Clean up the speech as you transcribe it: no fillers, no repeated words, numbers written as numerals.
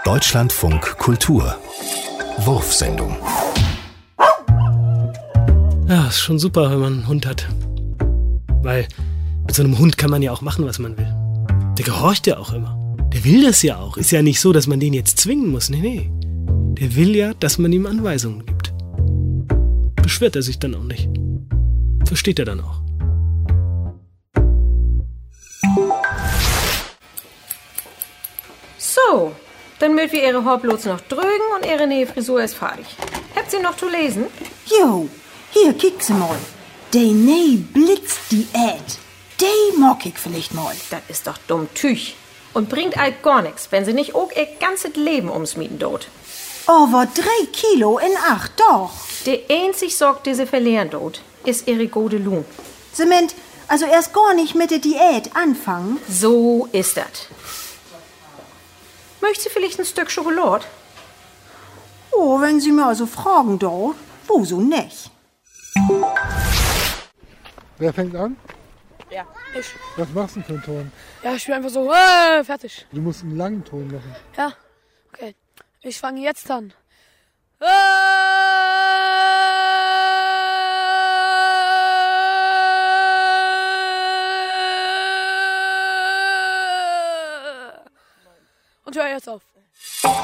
Deutschlandfunk Kultur Wurfsendung. Ja, ist schon super, wenn man einen Hund hat. Weil mit so einem Hund kann man ja auch machen, was man will. Der gehorcht ja auch immer. Der will das ja auch. Ist ja nicht so, dass man den jetzt zwingen muss. Nee. Der will ja, dass man ihm Anweisungen gibt. Beschwert er sich dann auch nicht. Versteht er dann auch. So, dann mögt wir ihre Haar bloß noch drügen und ihre neue Frisur ist fertig. Habt sie noch zu lesen? Jo, hier, kickt sie mal. Die neue Blitzdiät. Die mag ich vielleicht mal. Das ist doch dumm Tüch. Und bringt halt gar nichts, wenn sie nicht auch ihr ganzes Leben umsmieten dort. Aber 3 Kilo in 8, doch. Die einzig Sorge, die sie verlieren dort, ist ihre gute Lohn. Sie meint, also erst gar nicht mit der Diät anfangen? So ist das. Möchtest du vielleicht ein Stück Schokolade? Oh, wenn Sie mir also fragen, doch, wo so nicht? Wer fängt an? Ja, ich. Was machst du für einen Ton? Ja, ich bin einfach so, fertig. Du musst einen langen Ton machen. Ja, okay. Ich fange jetzt an. Und hör jetzt auf.